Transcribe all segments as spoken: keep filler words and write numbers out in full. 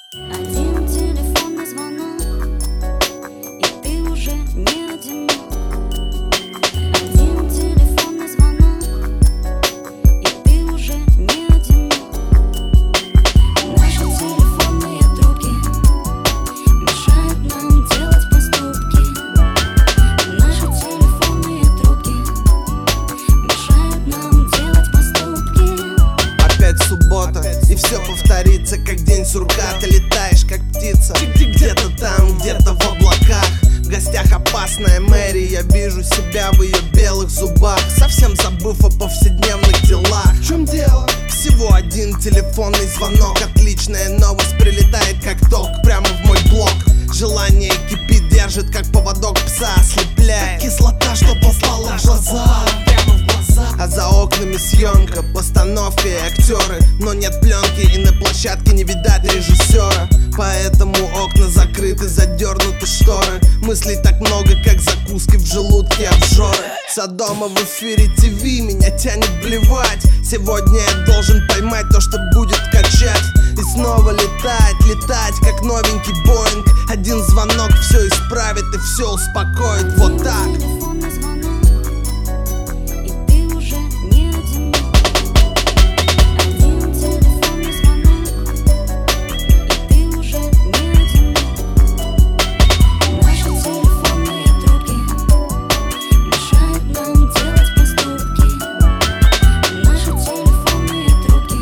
Один телефонный звонок, и ты уже не одинок. Один телефонный звонок, и ты уже не одинок. Наши телефонные трубки мешают нам делать поступки. Наши телефонные трубки мешают нам делать поступки. Опять суббота, и все повторится, как день сурка. Ты летаешь, как птица, где-то там, где-то в облаках. В гостях опасная Мэри, я вижу себя в ее белых зубах, совсем забыв о повседневных делах. В чем дело? Всего один телефонный звонок. Отличная новость прилетает как ток прямо в мой блог. Желание кипит, держит как поводок пса, ослепляет. Кислота, что попала в глаза, прямо в глаза. А за окнами съемка, постановка и актеры, но нет пленки, и на площадке не видать режиссера. Поэтому окна закрыты, задернуты шторы. Мыслей так много, как закуски в желудке обжоры. Содома в эфире ТВ, меня тянет блевать. Сегодня я должен поймать то, что будет качать. И снова летать, летать, как новенький Боинг. Один звонок все исправит и все успокоит. Вот так. Телефонный звонок, и ты уже не одинок. Один телефонный звонок, и ты уже не одинок. Наши телефонные трубки мешают нам делать поступки. Наши телефонные трубки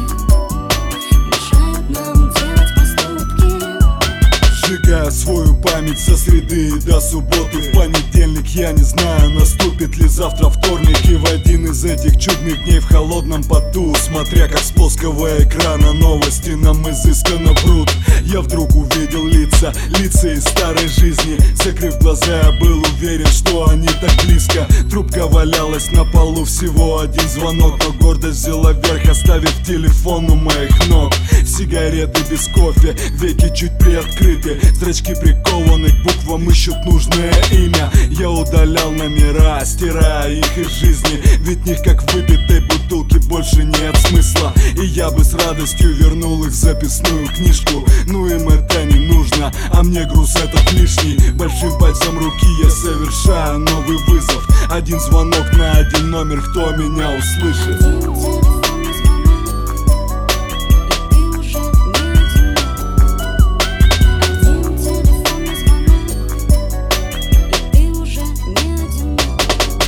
мешают нам делать поступки. Сжигая свою память со среды до субботы. В понедельник я не знаю, наступит ли завтра вторник. И в один из этих чудных дней в холодном поту, смотря как с плоского экрана новости нам изысканно врут, я вдруг увидел лица, лица из старой жизни. Закрыв глаза, я был уверен, что они так близко. Трубка валялась на полу, всего один звонок, но гордость взяла верх, оставив телефон у моих ног. Сигареты без кофе, веки чуть приоткрыты, зрачки прикованы к буквам, ищут нужное имя. Я удалял номера, стирая их из жизни, ведь в них, как в выпитой бутылке, больше нет смысла. И я бы с радостью вернул их в записную книжку, но им это не нужно, а мне груз этот лишний. Большим пальцем руки я совершаю новый вызов. Один звонок на один номер, кто меня услышит? Один телефонный звонок, и ты уже не одинок. Один телефонный звонок, и ты уже не одинок.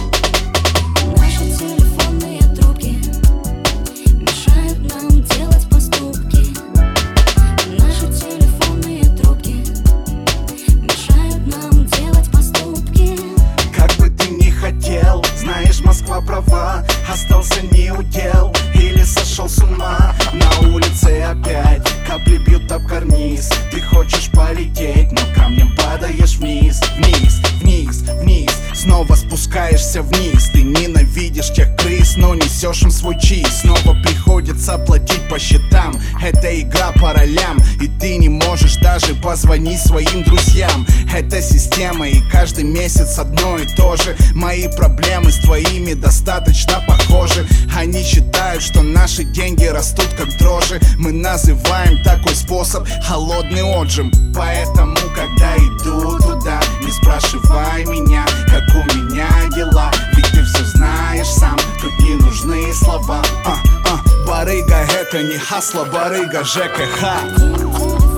Наши телефонные трубки мешают нам делать поступки. Наши телефонные трубки мешают нам делать поступки. Как бы ты ни хотел, знаешь, Москва права, остался не удел или сошел с ума. На улице опять капли бьют об карниз. Ты хочешь полететь, но камнем падаешь вниз. Вниз, вниз, вниз, снова спускаешься вниз. Ты ненавидишь тех крыс, но несешь им свой чиз. Снова приходится платить по счетам, это игра по ролям, и ты не можешь даже позвонить своим друзьям. Это система, и каждый месяц одно и то же. Мои проблемы с твоими достаточно похожи. Они считают, что наши деньги растут как дрожжи. Мы называем такой способ холодный отжим. Поэтому, когда иду туда, не спрашивай меня, как у меня дела, ведь ты все знаешь сам, тут не нужны слова. а, а, Барыга — это не хасло, барыга ЖКХ.